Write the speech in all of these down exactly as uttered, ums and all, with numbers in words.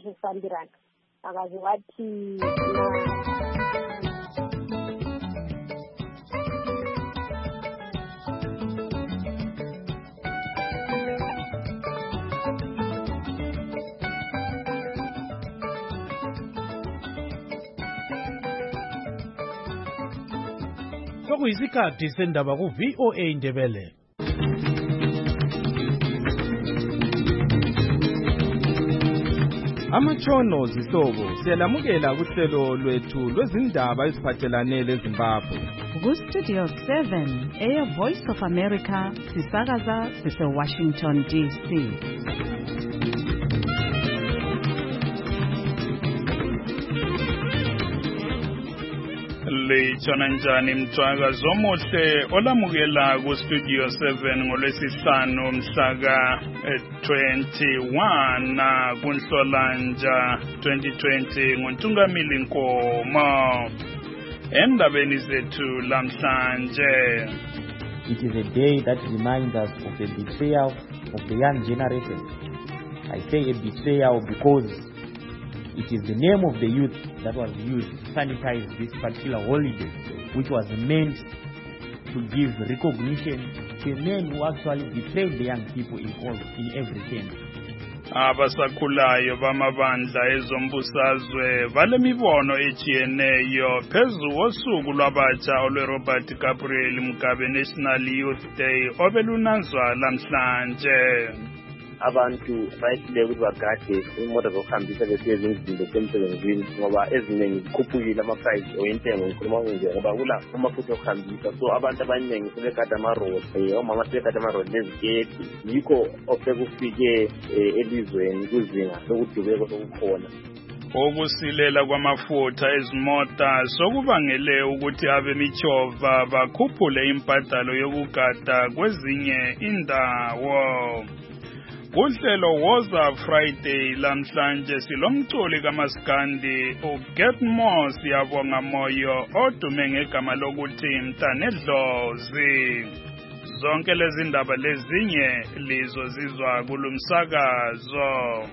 Sambirana akaze wathi sokuyisikhathi sendaba ku V O A Ndebele. Amatshono zihlobo siyalamukela kuhlelo lwethu lwezindaba eziphathelane leZimbabwe. Ku Studio seven, Air Voice of America, sisakaza sise Washington D C. Litshona njani mthwakazi omuhle olamukela ku Studio seven ngolwesihlanu mhlaka twenty-one na kuNhlolanja twenty twenty nguNtungamili Nkomo. Endabeni zethu lamhlanje. It is a day that reminds us of the betrayal of the young generation. I say a betrayal because it is the name of the youth that was used to sanitize this particular holiday, which was meant to give recognition to men who actually betrayed the young people in all, in every sense. Abasakhulayo bamabandla ezombusazwe balemibono ejiyeneyo phezu kosuku lwabatsha olweRobert Gabriel Mugabe National Youth Day obelunazwa lamhlanje. Abantu bayihlele ukuthi bagade imoto zokuhambisa besiye ezindlini zemsebenzini ngoba eziningi zikhuphukile ama-price oyentengo ngikhuluma nje ngoba kula amafutha okuhambisa, so abantu abaningi sebegada amaroli, omama sebegada amaroli neziketi, yikho osekufike elizweni kuzinga lokudubeka lokukhona. Ukusilela kwamafutha ezimota sokubangele ukuthi abemichova bakhuphule imbadalo yokugada kwezinye indawo. Kuhlelo Woza Friday lamhlanje silomculi kaMaskandi uGet More siyabonga moyo odume ngegama lokuthi Mtanedlozi. Zonke lezi ndaba lezinye lizo zizwa kulumsakazo.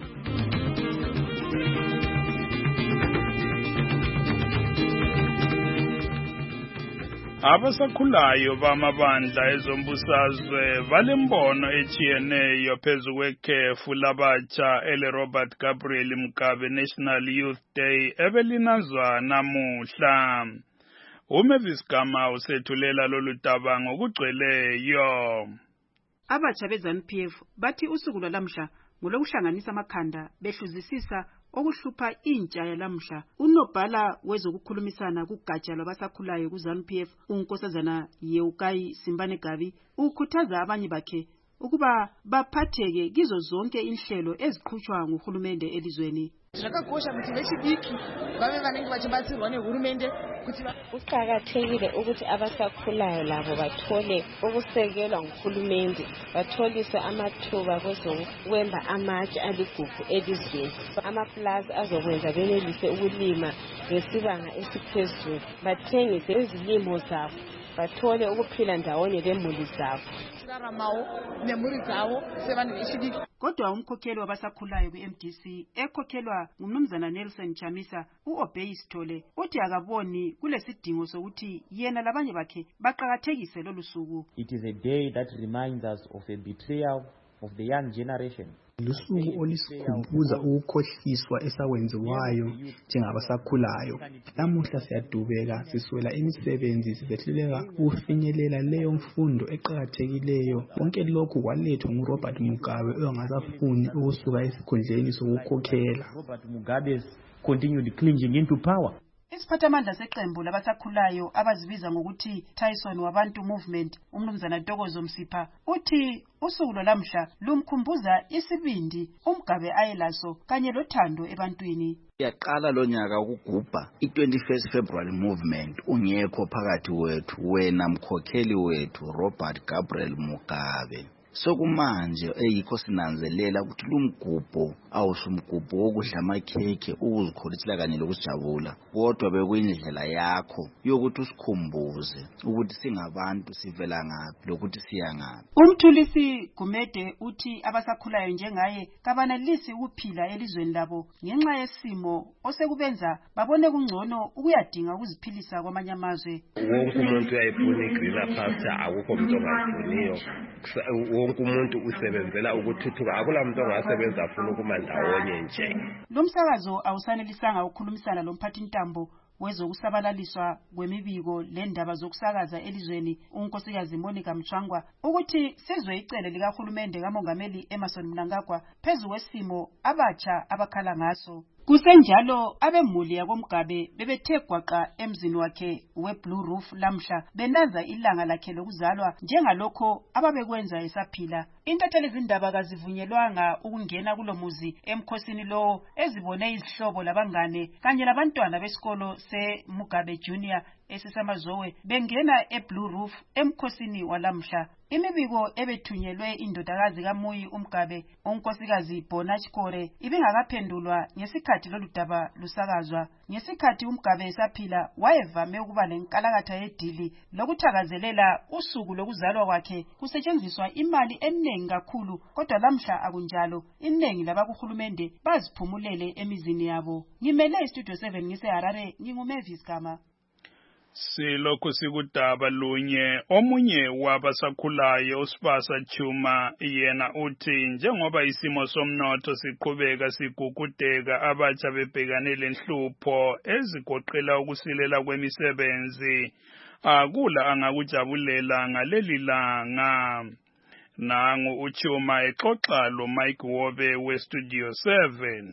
Abasakhulayo bamabandla ezombusazwe balembono ejiyeneyo phezu kwekhefu labatsha eleRobert Gabriel Mugabe National Youth Day ebelinazwa namuhla. uMavis Gama usethulela lolu daba ngokugcweleyo. Abatsha beZANU P F bathi usuku lwalamhla ngolokuhlanganisa amakhanda behluzisisa okuhlupha intsha yalamhla. Unobhala wezokukhulumisana kugatsha lwabasakhulayo kuZANU P F uNkosazana Yeukai Simbane Gabi ukhuthaza abanye bakhe ukuba baphatheke kizo zonke inhlelo eziqhutshwa nguhulumende elizweni. Zvakakosha kuti vechidiki vave vanenge vachibatsirwa nehurumende kuti kuqakathekile ukuthi abasakhulayo labo bathole ukusekelwa nguhulumende, batholise amathuba kwezokwemba amatshe aligugu elizweni. Amaplazi azokwenza benelise ukulima ngesibanga esiphezulu, bathengise izilimo zabo, bathole ukuphila ndawonye lemuli zabo. Kodwa umkhokheli wabasakhulayo ku-M D C ekhokhelwa ngumnumzana Nelson Chamisa uObey Sithole uthi akaboni kulesidingo sokuthi yena labanye bakhe baqhakathekise lolu suku. It is a day that reminds us of a betrayal of the young generation. Lusuku olisikhumbuza ukukhohliswa esakwenziwayo njengabasakhulayo. Namuhla siyadubeka siswela imisebenzi, sisehluleka ukufinyelela leyo mfundo eqhakathekileyo. Konke lokhu kwalethwa nguRobert Mugabe ongasafuni ukusuka esikhundleni sokukhokhela. Robert Mugabe's continued clinging into power. Isiphathamandla seqembu labasakhulayo abazibiza ngokuthi Tyson Wabantu Movement umnumzana Ntokozo Msipha uthi usuku lwalamhla lumkhumbuza isibindi uMgabe ayelaso kanye lothando ebantwini. Yaqala lo nyaka ukugubha i-twenty-first February movement ungekho phakathi wethu wena mkhokheli wethu Robert Gabriel Mugabe. sokumanje eyikho sinanzelela ukuthi lumgubho awusumgubho wokudla amakhekhe ukuzikholisa kanye lokuzijabula kodwa bekuyindlela yakho yokuthi usikhumbuze ukuthi singabantu sivela ngaphi lokuthi siya ngaphi. Umthulisi Gumede uthi abasakhulayo njengaye kabanalisi ukuphila elizweni labo ngenxa yesimo osekubenza babone kungcono ukuyadinga ukuziphilisa kwamanye amazwe. Wonke umuntu uyayifuna i-greener pasture, akukho umuntu ongafuniyo. Wonke umuntu usebenzela ukuthuthuka, akula muntu ongasebenza afuna ukuma ndawonye nje. Lo msakazo awusanelisanga ukukhulumisana lomphathi ntambo wezokusabalaliswa kwemibiko lendaba zokusakaza elizweni unkosikazi Monica Mchangwa ukuthi sizwe icele likahulumende kamongameli Emmerson Mnangagwa phezu kwesimo abatsha abakhala ngaso. Kusenjalo abemuli yakoMgabe bebethe gwaqa emzini wakhe weBlue Roof lamhla benaza ilanga lakhe lokuzalwa njengalokho ababekwenza esaphila. Intatheli izindaba kazivunyelwanga ukungena kulomuzi emkhosini lo ezibone izihlobo labangane kanye labantwana besikolo seMugabe Junior esisamazowe bengena eBlue Roof emkhosini walamhla. Imibiko ebethunyelwe indodakazi kaMuyi uMgabe unkosikazi Bonach Kore ibingakaphendulwa ngesikhathi loludaba lusakazwa. Ngesikhathi uMgabe esaphila wayevame ukuba lenkalakatha yedili lokuthakazelela usuku lokuzalwa kwakhe kusetshenziswa imali eningi kakhulu kodwa lamhla akunjalo. Iningi labakuhulumende baziphumulele emizini yabo. Ngimele iStudio seven ngiseHarare nginguMavis Gama. Silokhu sikudaba lunye omunye wabasakhulayo uSpasa Chuma yena uthi njengoba isimo somnotho siqhubeka sigugudeka abatsha bebhekane lenhlupho ezigoqela ukusilela kwemisebenzi akula angakujabulela ngaleli langa. Nangu uChuma exoxa lo Mike Wobe weStudio seven.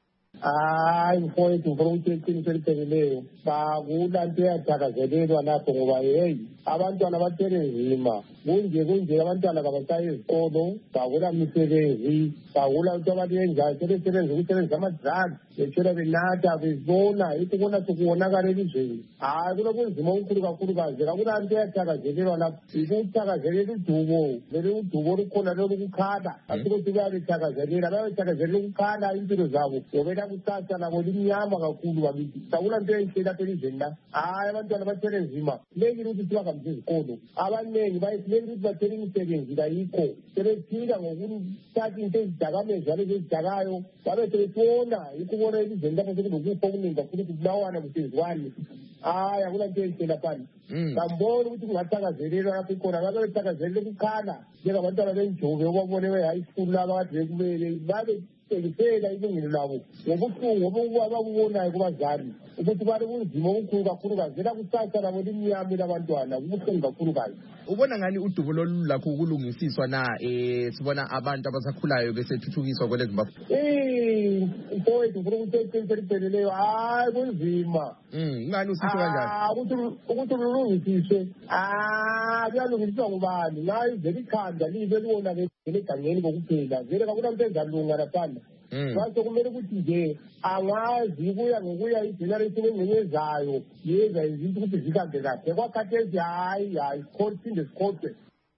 Hayi mfowethu ngifuna ukuthi iqiniso elipheleleyo sakula nto yathakazelelwa lapho ngoba hey abantwana bathele nzima kunje kunje abantwana kabasayi ezikolo sakula misebenzi sakula ukuthi abantu benjani sebesebenza ukusebenza ama-drugs betshela benatha bezibona yithi kona sokuwonakala elizweni. Hayi kulokunzima okukhulu kakhulukazi kakula nto yathakazelelwa lapho ikuthakazelela udubo vele udubo olukhona lolukukhala asikuthi bayabethakazelela bayabethakazelela ukukhala impilo zabo yobela kusasa labo limnyama kakhulu bakithi sakula nto enhle lapha elizweni la. Hayi abantwana bathele nzima lengile ukuthi sibahambe ezikolo abaningi bayilengile ukuthi bathele imisebenzi kayikho sebephila ngokuthatha into ezidakamezwa lezi ezidakayo babe sebetona yikho ubona elizweni lapho sekulokufa okuningi kakhulu kubulawana kusenziwani. Hayi akula nto enhle laphana sambona ukuthi kungathakazelelwa lapho ikhona babe bethakazelele ukukhala njengabantwana benjobe obabone be-high school laba kade bekumele babe tekisela ilungelo labo ngobuhlungu abakubonayo kubazali ukuthi bari kunzima okukhulu kakhulukazi ela kusasa labo limnyama labantwana kubuhlungu kakhulukazi. Ubona ngani udubo lolu lakho ukulungisiswa na eh sibona abantu abasakhulayo besethuthukiswa kwele Zimbabwe? Eh mfowethu ngifuna ukuthi iqiniso elipheleleyo hayi kunzima. Mm ngani usisho kanjani? Ah ukuthi ukuthi ulungisiswe ah kuyalungiswa ngubani ngayi vele ikhanda libe libona ke egangeni kokuphela vele kakuna mntu ezalunga laphana. Ngakho kumele ukuthi nje angazi kuya ngokuya igeneration engenyezayo yeza izinto ukuthi zihambe kahle kwakhathesi hayi hayi siphinde sikhothe.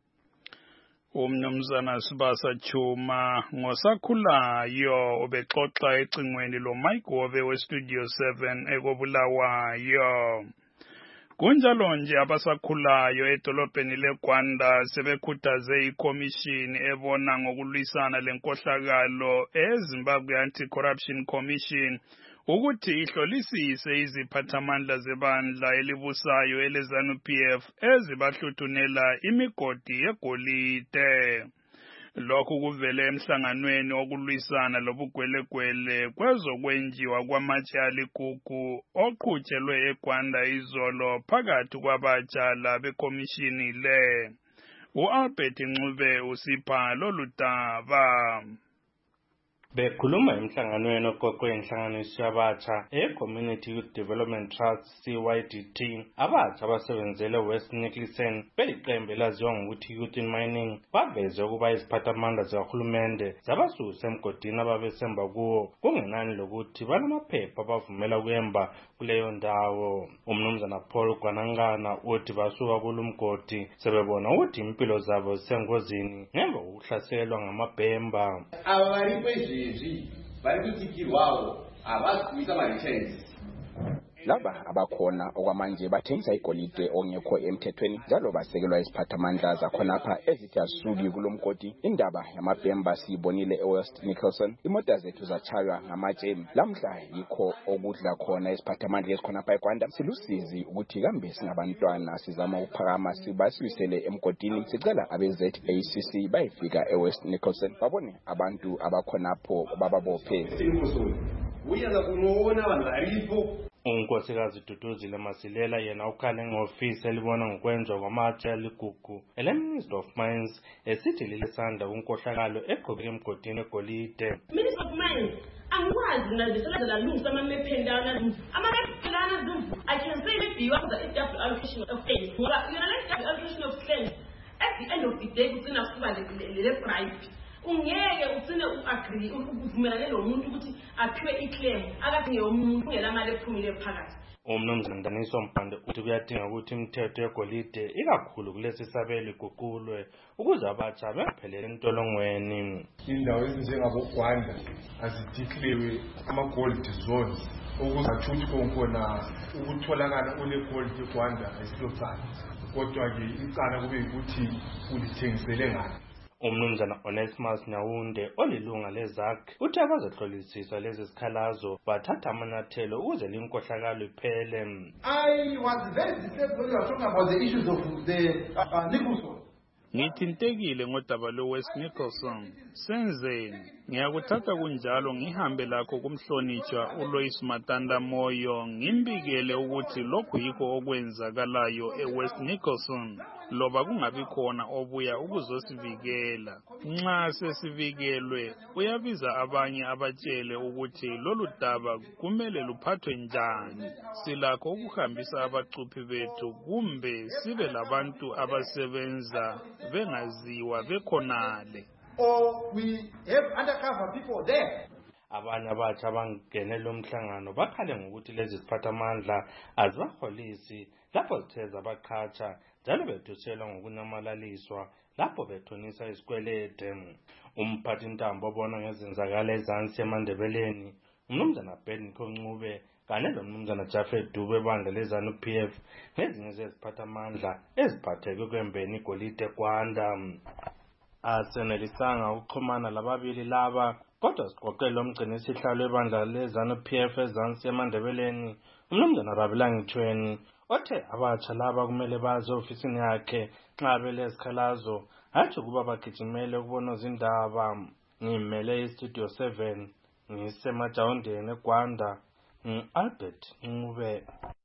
Umnumzana Sibasa Chuma ngosakhulayo obexoxa ecingweni lo Mike Wobe weStudio seven ekobulawayo. Kunjalo nje abasakhulayo edolobheni leGwanda sebekhuthaze ikomishini ebona ngokulwisana lenkohlakalo eZimbabwe Anti-Corruption Commission ukuthi ihlolisise iziphathamandla zebandla elibusayo eleZANU-P F ezibahluthunela imigodi yegolide. Lokhu kuvele emhlanganweni okulwisana lobugwelegwele kwezokwenjiwa kwamatshe aligugu oqhutshelwe eGwanda izolo phakathi kwabatsha bekomishini le. U-Albert Ncube usipha lolu daba. Bekhuluma emhlanganweni oqoqwe inhlanganiso yabatsha e-Community Youth Development Trust C Y D T, abatsha abasebenzele West Nicholson beliqembu elaziwa ngokuthi Youth in Mining baveze ukuba iziphathamandla zikahulumende zabasusa emgodini ababesemba kuwo kungenani lokuthi banamaphepha abavumela ukuyemba kuleyo ndawo. Umnumzana Paul Gwanangana uthi basuka kulumgodi sebebona ukuthi impilo zabo zisengozini ngemva kokuhlaselwa ngamabhemba. Laba abakhona okwamanje bathengisa igolide ongekho emthethweni njalo basekelwa isiphathamandla zakhonapha ezithi asuki kulomgodi. Indaba yamabhemba siyibonile eWest Nicholson, imota zethu zatshaywa ngamatshe. Lamhla yikho okudla khona isiphathamandla esikhonapha eGwanda. Silusizi ukuthi kambe singabantwana sizama ukuphakama sibasuyisele emgodini. Sicela abe-Z A C C bayifika eWest Nicholson babone abantu abakhonapho bababophe. Unkosikazi Duduzile Masilela yena ukhale ngofisi elibona ngokwenziwa kwamatshe aligugu ele-Minister of Mines esithi lilisanda kunkohlakalo eqhubeke emgodini egolide. Minister of Mines angikwazi nalibisela lungu samamephendana amamephendana zumvu I can say maybe you have the double allocation of claims ngoba yona le double allocation of claims at the end of the day kutsina kuba le bribe ungeke utsine uagree ukuvumelana nomuntu ukuthi aphiwe iclaim akadinge umuntu ngelamali ephumile phakathi. Umnumzana Ndaniso Mpande uthi kuyadinga ukuthi imithetho yegolide ikakhulu kulesi sabelo iguqulwe ukuze abatsha bengapheleli entolongweni. Indawo ezinjengaboGwanda azideclare ama-gold zones ukuze athuthi konkona ukutholakala kule-gold eGwanda ayisilo kodwa-ke icala kube ukuthi ulithengisele ngani. Umnumzana Onesimus Nyawunde olilunga lezakhe uthi abazehlolisisa lezi sikhalazo bathatha amanyathelo ukuze linkohlakalo iphele. I was very disturbed when you were talking about the issues of the uh, Nicholson. Ngithintekile ngodaba lwe-West Nicholson. Senzeni ngiyakuthatha kunjalo ngihambe lakho kumhlonitshwa uLois Matanda Moyo ngimbikele ukuthi lokhu yikho okwenzakalayo eWest Nicholson loba kungabi khona obuya ukuzosivikela. Nxa sesivikelwe uyabiza abanye abatshele ukuthi lolu daba kumele luphathwe njani. Silakho ukuhambisa abacuphi bethu kumbe sibe labantu abasebenza bengaziwa bekhonale. Or we have undercover people there. Abanye abatsha abangene lo mhlangano bakhale ngokuthi lezi siphathamandla azibaholisi lapho zithe zabaqhatsha njalo bethuselwa ngokunyamalaliswa lapho bethonisa isikwelede. Umphathi Ntambo obona ngezenzakalo ezansi eMandebeleni umnumzana Benko Ncube kanye nomnumzana Jafet Dube ebandla lezanu P F ngezinye zeziphathamandla eziphatheke kwembeni igolide eGwanda. Asenelisanga ukuxhumana lababili laba kodwa siqoqele umgcini isihlalo ebandla lezanu P F ezansi eMandebeleni umnumzana Rabilang Thweni othe abatsha laba kumele baze ofisini yakhe nxa belesikhalazo athi kuba bagijimele ukubona izindaba. Ngimele iStudio seven ngisemajawundeni eGwanda ngi-Albert Ncube.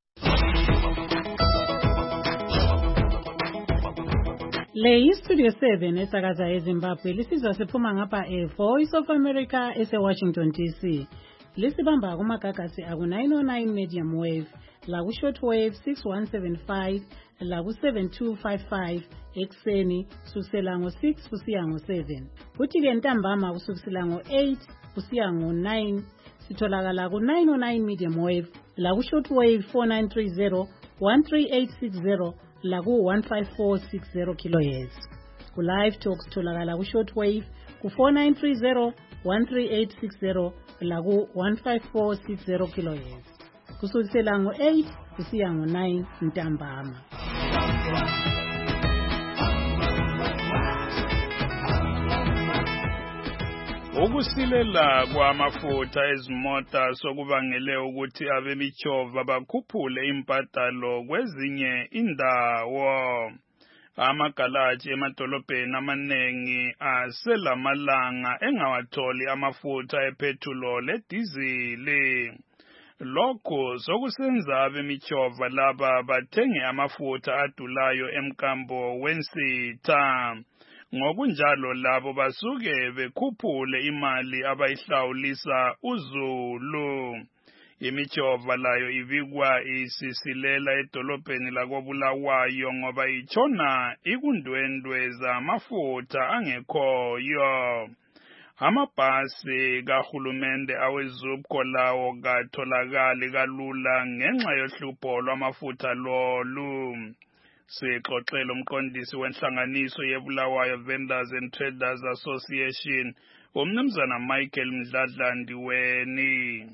Le iStudio seven esakaza eZimbabwe lisizwa siphuma ngapha e-Voice of America ese-Washington D C. Lisibamba kumagagasi aku-nine oh nine medium wave, laku-short wave six one seven five, laku-seven two five five ekseni kusukela ngo-six kusiya ngo-seven. Kuthi-ke ntambama kusukela ngo-eight kusiya ngo-nine sitholakala ku-nine oh nine medium wave, laku-short wave four nine three zero, one three eight six zero, laku one five four six zero kilohertz. Ku live talk sitholakala ku short wave ku four nine three zero, one three eight six zero laku one five four six zero kilohertz. Kusukela ngo-eight kusiya ngo-nine ntambama. Ukusilela kwamafutha ezimota sokubangele ukuthi abemichova bakhuphule impatalo kwezinye indawo. Amagalaji emadolobheni amanengi aselamalanga engawatholi amafutha epethulo ledizili. Lokho sokusenza abemichova laba bathenge amafutha adulayo emkambo wensitha. ngokunjalo labo basuke bekhuphule imali abayihlawulisa uZulu. Imijova layo ibikwa isisilela edolobheni lakobulawayo ngoba itshona ikundwendwe zamafutha angekhoyo. Amabhasi kahulumende awezubko lawo katholakali kalula ngenxa yohlupho lwamafutha lolu. Sixoxela umqondisi wenhlanganiso yeBulawayo Vendors and Traders Association, umnumzana Michael Mdladla Ndiweni.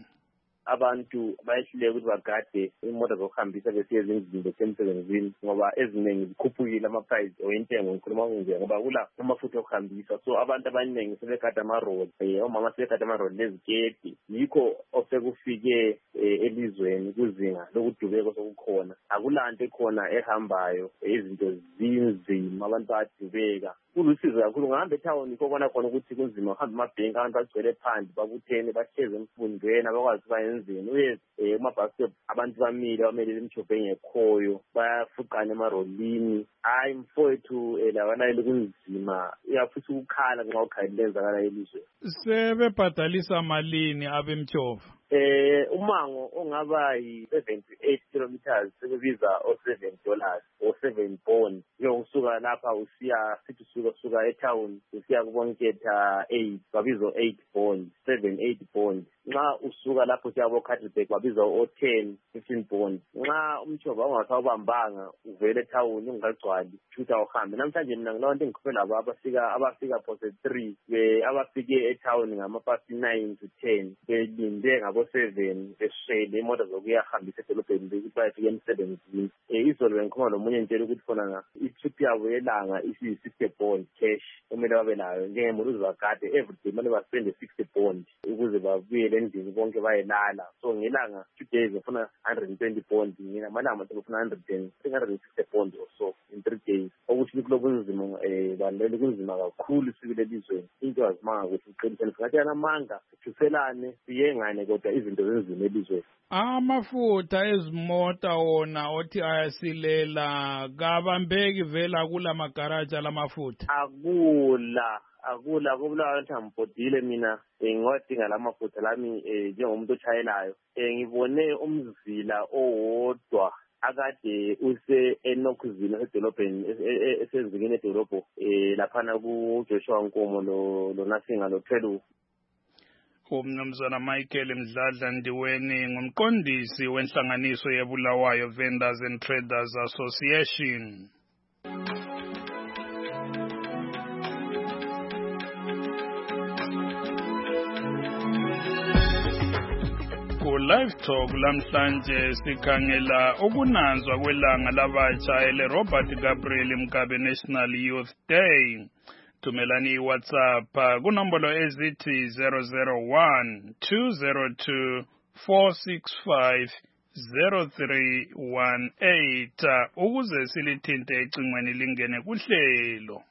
Abantu bayehluleka ukuthi bagade imoto zokuhambisa besiye ezindlini besemsebenzini ngoba eziningi zikhuphukile ama-price oyentengo ngikhuluma nje ngoba kula amafutha okuhambisa, so abantu abaningi sebegada amaroli, eh omama sebegada amaroli leziketi. Yikho osekufike elizweni kuzinga lokudubeka sokukhona, akulanto ekhona ehambayo, izinto zinzima, abantu bayadubeka. Kulusizo kakhulu ngihamba etown kokona khona ukuthi kunzima uhamba amabhenki, abantu bagcwele phandle babuthene bahleze emfundweni abakwazi bayenzeni. Uye emabhasi abantu bamile bamelele imijova engekhoyo bayafuqana emarolini. Hayi mfowethu lawana kunzima, uyafisa ukukhala nxa ukhalile lenzakala elizweni. Sebebhadalisa malini abemjova? Eh umango ongaba yi seventy-eight kilometers sebebiza o seven dollars o seven bond. Yo usuka lapha usiya sithi suka suka etown usiya kubonketha eight babiza eight bond, seven eight bond. Nxa usuka lapho usiya kuBokhadibhek babiza o ten fifteen bond. Nxa umjova ungasawubambanga uvele etown ungagcwali shutha uhambe. Namhlanje mina ngilonto engikhuphe labo abafika abafika phose three be abafike etown ngama past nine to ten belinde ngabo seven esishele imoto zokuyahambisa edolobheni ukuthi bayafika emsebenzini. Eh izolo bengikhuluma nomunye intela ukuthi khona i-trip yabo yelanga isi sixty bond cash kumele babe nayo njengemuntu uzwakade everyday manje baspende sixty bond ukuze babuyele endlini bonke bayelala. So ngelanga two days ufuna one hundred twenty bond, mina malanga ufuna one hundred sixty bond or so in three days. Ukuthi kulobu nzima eh balele kunzima kakhulu sibile elizweni. Into azimanga ukuthi uqinisele ngathi yanamanga uthuselane siyengane kodwa izinto zenzima elizweni. Amafutha ezimota wona othi ayasilela kabambeki vela kula magaraja lamafutha. Akula akula kubulawa ukuthi ambodile mina ngodinga lamafutha lami njengomuntu ochayelayo. Ngibone umzila owodwa akade use enokuzina edolobheni esenzikini edolobho laphana ku Joshua Nkomo lo lo Nasinga lo Thelu. Umnumzana Michael Mdladla Ndiweni ngumqondisi wenhlanganiso yeBulawayo Vendors and Traders Association. Ku live talk lamhlanje sikhangela ukunanzwa kwelanga labatsha ele Robert Gabriel Mkabe National Youth Day. Tumelani WhatsApp kunombolo ezithi zero zero one two zero two four six five zero three one eight ukuze silithinte ecingweni lingene kuhlelo.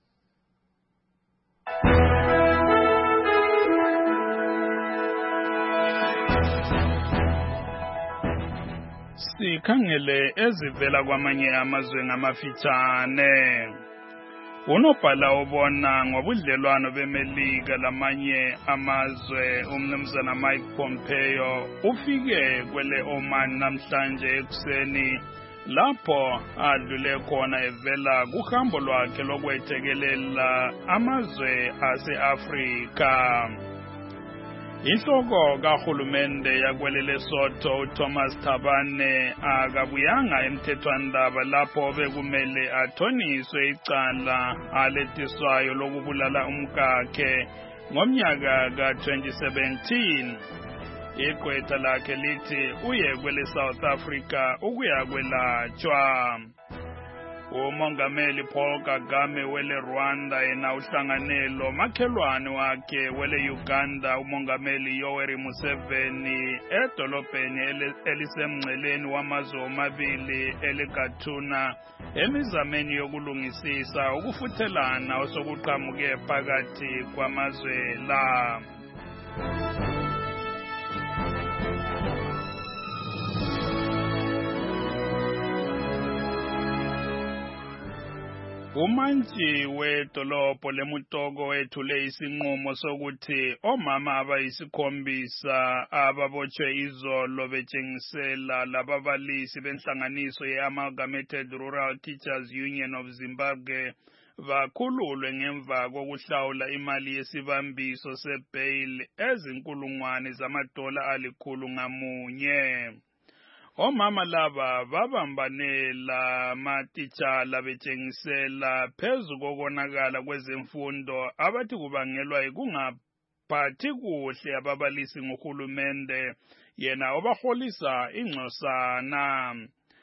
Sikhangele ezivela kwamanye amazwe ngamafitshane. Unobhala obona ngobudlelwano beMelika lamanye amazwe umnumzana Mike Pompeo ufike kwele Oman namhlanje ekuseni lapho adlule khona evela kuhambo lwakhe lokwethekelela amazwe ase-Afrika. Inhloko kahulumende yakwele Lesotho uThomas Thabane akabuyanga emthethwandaba lapho bekumele athoniswe icala aletiswayo lokubulala umkakhe ngomnyaka ka twenty seventeen. Igqwetha lakhe lithi uye kwele South Africa ukuya kwelatshwa. Umongameli Paul Kagame wele Rwanda yena uhlanganelo makhelwane wakhe wele Uganda umongameli Yoweri Museveni edolobheni elisemngceleni wamazwe omabili eleGatuna emizameni yokulungisisa ukufuthelana osokuqhamuke phakathi kwamazwe la. Umantshi wedolobho leMutoko wethule isinqumo sokuthi omama abayisikhombisa ababotshwe izolo betshengisela lababalisi benhlanganiso ye-Amalgamated Rural Teachers Union of Zimbabwe bakhululwe ngemva kokuhlawula imali yesibambiso sebail ezinkulungwane zamadola alikhulu ngamunye. Omama laba babambanela matitshala betshengisela phezu kokonakala kwezemfundo abathi kubangelwa yikungaphathi kuhle ababalisi ngohulumende yena obaholisa ingcosana.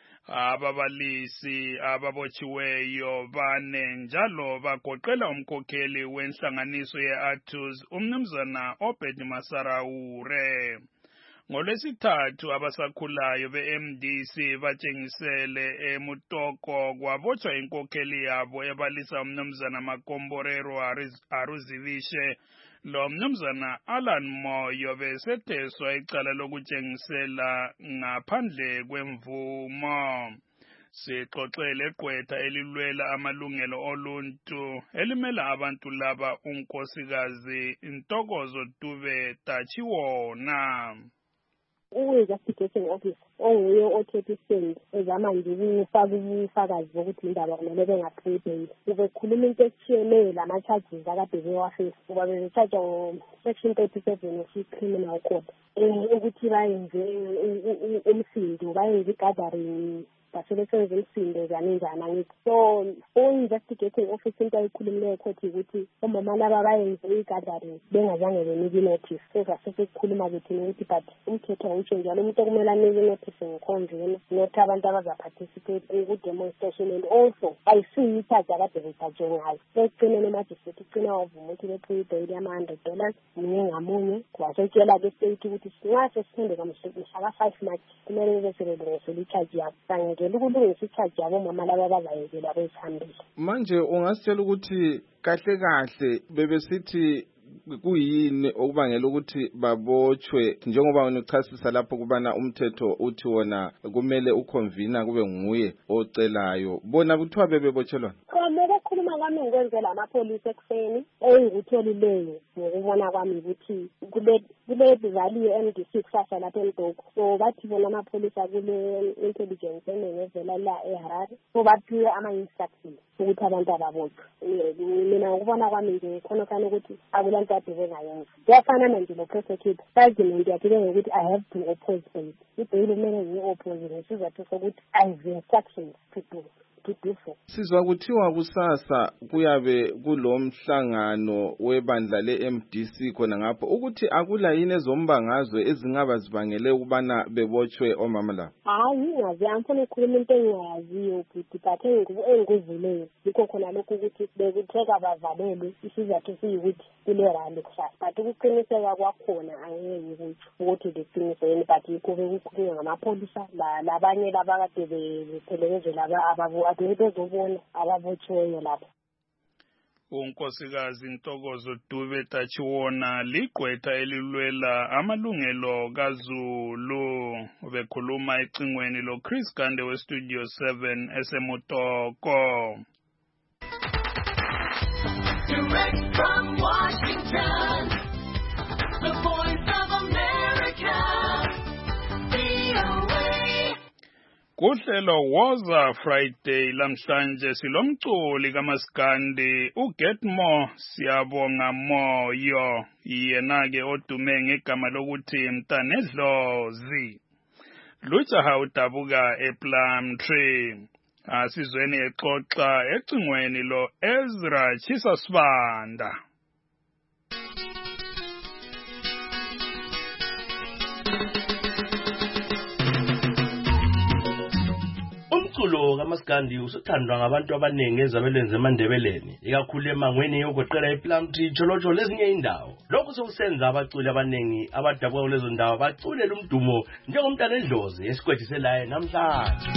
Ababalisi ababotshiweyo bane njalo bagoqela umkhokheli wenhlanganiso ye-Atus umnumzana Obed Masaraure. Ngolwesithathu abasakhulayo be-M D C batshengisele eMutoko kwabotshwa inkokheli yabo ebalisa umnumzana Makomborero Aruzivishe lo mnumzana Alan Moyo besetheswa icala lokutshengisela ngaphandle kwemvumo. Sixoxele gqwetha elilwela amalungelo oluntu elimela abantu laba unkosikazi Ntokozo Dube Tachiwona. Uwe-Justification Office onguye othethe isend ezama nje ukufaka ubufakazi bokuthi indaba kumele bengapheli bail. Ubekhuluma into etshiyeneyo lama-charges akade bewafisa kuba bebetshaja ngo-section thirty-seven of-criminal code ukuthi bayenze umsindo, bayenze i-gathering, basebenza umsindo njani njani angithi. So o-investigating office into ayikhulumileyo ekhothi ukuthi omama laba bayenze i-gathering bengazange benike i-notice. So sasesikhuluma ukuthi ukuthi but umthetho awutsho njalo, umuntu okumele anike i-notice ngikhonjeni not abantu abazaparticipate ku-demonstration, and also ayisiyi i-charge akade bejajwe ngayo. Ekugcineni umajistrate ugcina wavuma ukuthi bephuye ibail yama-hundred dollars munye ngamunye. Wasetshela ke state ukuthi singa sesiphendeka mhlaka five March kumele bebe sebelungisela i-charge yabo. Ngeke ukulungisa i-charge yabo mama laba bazayenzela bezihambile. Manje ungasitshela ukuthi kahle kahle bebesithi kuyini okubangela ukuthi babotshwe, njengoba unochasisa lapho kubana umthetho uthi wona kumele uconvene kube nguye ocelayo, bona kuthiwa bebebotshelwa? Kumele khuluma kwami ngikwenzela amapholisa ekuseni engikutholileyo ngokubona kwami ukuthi kule kule valley ye-M D C kusasa lapha eMtoko. So bathi bona amapholisa kule intelligence enengezela la eHarare, so baphiwe ama-instructions ukuthi abantu ababotshwe. Mina ngokubona kwami nje khona khona ukuthi akulanto ade bengayenza. Kuyafana nje lo-prosecutor argument yakhe ukuthi I have to oppose bail. Ibail kumele ngiyi-oppose ngesizathu sokuthi I have instructions to do. Sizwa kuthiwa kusasa kuyabe kulomhlangano webandla le-M D C khona ngapho ukuthi akula yini ezombangazwe ezingaba zibangele ukubana bebotshwe omama la. Hayi ngazi amfuna ukukhuluma into engayaziyo ukuthi but engikuvuleyo yikho khona lokhu ukuthi bekutheka bavalelwe isizathu siyikuthi kule rally kusasa, but ukuqiniseka kwakhona angeke ukuthi ukuthi beqiniseni, but yikho bekukhulunywa ngamapholisa labanye labakade bephelekezela laba ababo bezobona ababotshiweyo lapha. Unkosikazi Ntokozo Dube Tachiwona ligqwetha elilwela amalungelo kaZulu bekhuluma ecingweni lo Chris Gande we Studio seven eseMutoko. Direct from Washington, the voice of America. Kuhlelo Woza Friday lamhlanje silomculi kaMaskandi uGetmore Siyabonga Moyo, yena ke odume ngegama lokuthi Mtanedlozi. Lujaha udabuka ePlumtree. Asizweni exoxa ecingweni lo Ezra Chisasibanda. Umculo kaMaskandi usuthandwa ngabantu abaningi ezabelweni zeMandebeleni, ikakhulu emangweni yokuqela ePlumtree, Jolojo lezinye indawo. Lokhu sokusenza abaculi abaningi abadabuka kulezo ndawo baculela umdumo njengomntanedlozi esikwediselayo namhlanje.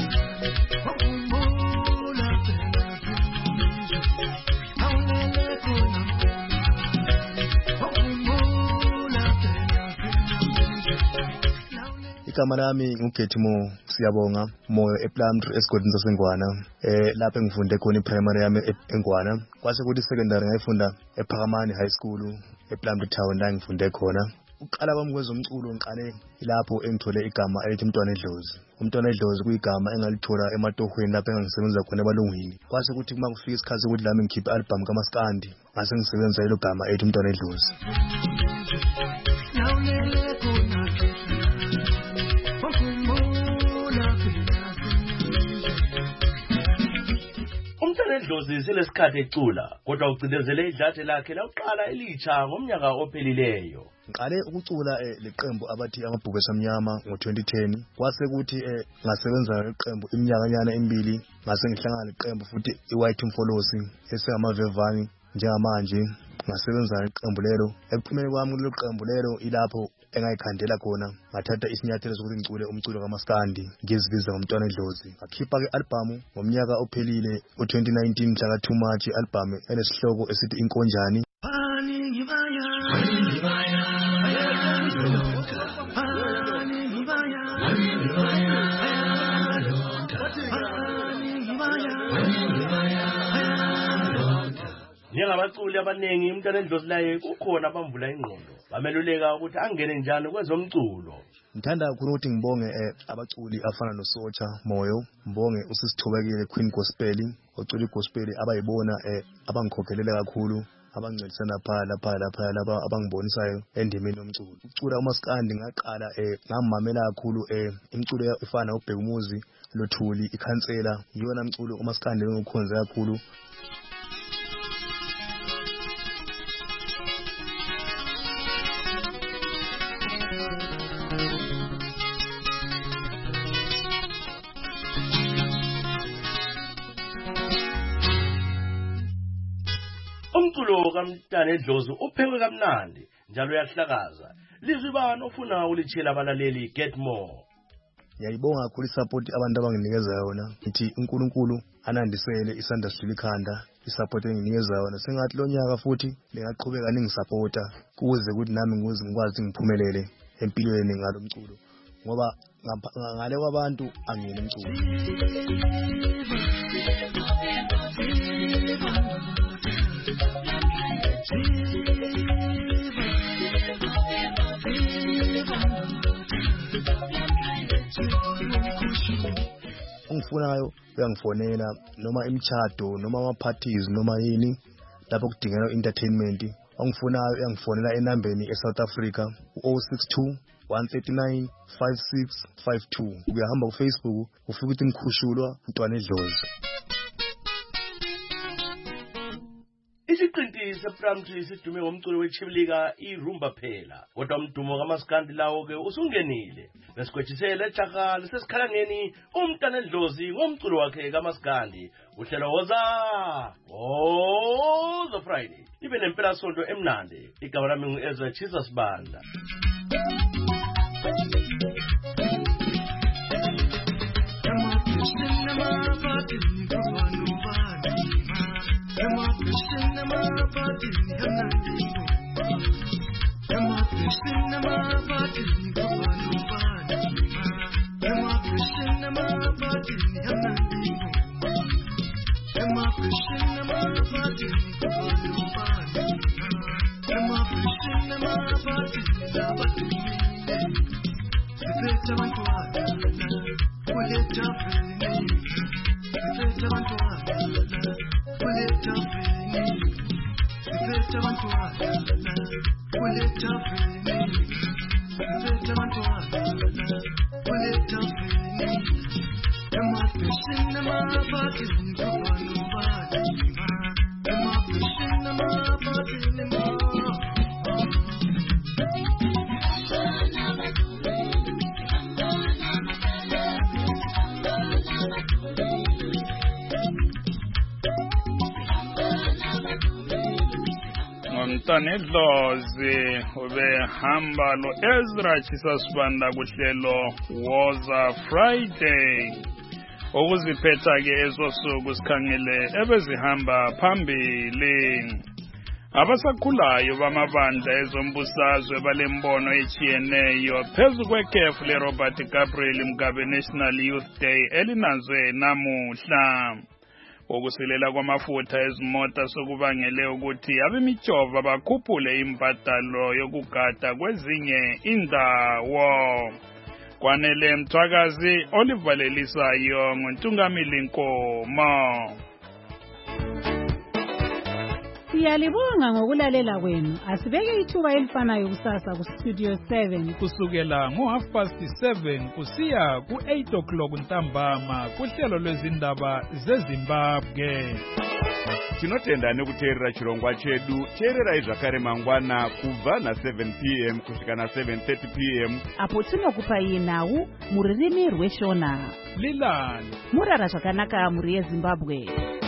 igama lami nguGetimo Siyabonga Moyo ePlumtree esigodini saseNgwana. Eh lapho engifunde khona iPrimary yami eNgwana. Kwase kuthi secondary ngayifunda ePhakamani High School ePlumtree Town la ngifunde khona. Uqala kwami kwezomculo ngiqale lapho engithole igama elithi Mntwana Edlozi. Umntwana Edlozi kuyigama engalithola ematohweni lapho engisebenza khona ebalungwini. Kwase kuthi uma kufika isikhathi ukuthi lami ngikhiphe album kaMaskandi, ngase ngisebenza elo gama elithi Mntwana Edlozi. Umntwana Edlozi silesikhathi ecula kodwa ucindezele idlathe lakhe laqala elitsha ngomnyaka ophelileyo. Ngiqale ukucula leqembu abathi amabhubesi amnyama ngo twenty ten. Kwase kuthi ngasebenza leqembu iminyakanyana emibili, ngase ngihlangana leqembu futhi iWhite Mfolosi esengamavevani njengamanje. Ngasebenza leqembu lelo. Ekuphumeni kwami kulelo qembu lelo ilapho engayikhandela khona ngathatha isinyathelo sokuthi ngicule umculo kaMaskandi ngizibiza ngomntwana Edlozi. Ngakhipha ke album ngomnyaka ophelile u twenty nineteen mhla ka two March, album enesihloko esithi Inkonjani. Njengabaculi abaningi Umntwana Edlozi laye kukhona abamvula ingqondo bameluleka ukuthi angene njani kwezomculo. Ngithanda kakhulu ukuthi ngibonge abaculi afana noSocha Moyo, ngibonge uSisithobekile Queen Gospel, oculi gospel abayibona abangikhokhelela kakhulu, abancedisana phala lapha lapha laba abangibonisayo endimeni yomculo. Ucula uMaskandi ngaqala ngamamela kakhulu imculo efana uBheka Umuzi, Lothuli, iKhansela, iyona mculo uMaskandi engikhonza kakhulu. Umculo kaMntwana Edlozi uphekwe kamnandi njalo uyahlakaza. Lizwi bani ofuna ulitshela abalaleli Get More? Ngiyayibonga kakhulu isupport abantu abanginikeza yona. Ngithi uNkulunkulu anandisele isandla sile ikhanda, isupport enginikeza yona. Sengathi lo nyaka futhi lengaqhubeka ningisupporta kuze ukuthi nami ngize ngikwazi ngiphumelele empilweni ngalo mculo. Ngoba ngale kwabantu angiyena umculo. Ungifunayo uyangifonela noma imchado noma ama parties noma yini lapho kudingeka entertainment. Ungifunayo uyangifonela enambeni eSouth Africa zero six two one three nine five six five two. Uyahamba ku Facebook ufika uthi Mkhushulwa Mntwana Edlozi. Isiqinti sePlumtree sidume ngomculo wechibilika iRumba phela, kodwa umdumo kaMaskandi lawo ke usungenile. Besikwetshisele eJakala sesikhalangeni Umntwana Edlozi ngomculo wakhe kaMaskandi. Uhlelo woza Woza Friday. Ibe nempela sonto emnandi. Igama lami nguEzra Jesus Banda. Umntwana Edlozi ubehamba lo Ezra Jesus Banda kuhlelo Woza Friday. Okuziphetha ke ezosuku sikhangele ebezihamba phambili. Abasakhulayo bamabandla ezombusazwe balembono echiyeneyo phezu kwekhefu leRobert Gabriel Mugabe National Youth Day elinanzwe namuhla. Ukusilela kwamafutha ezimota sokubangele ukuthi abemijova bakhuphule imbadalo yokugada kwezinye indawo. Kwanele Mthwakazi olivalelisayo nguNtungamili Nkomo. Siyalibonga ngokulalela kwenu. Asibeke ithuba elifanayo kusasa ku Studio seven kusukela ngo half past seven kusiya ku eight o'clock ntambama kuhlelo lwezindaba zeZimbabwe. Tinotenda nekuteerera chirongwa chedu. Teererai zvakare mangwana kubva na seven p m kusvika na seven thirty p m apo tinokupai nhau mururimi rweshona. Lilani murara zvakanaka muri yeZimbabwe.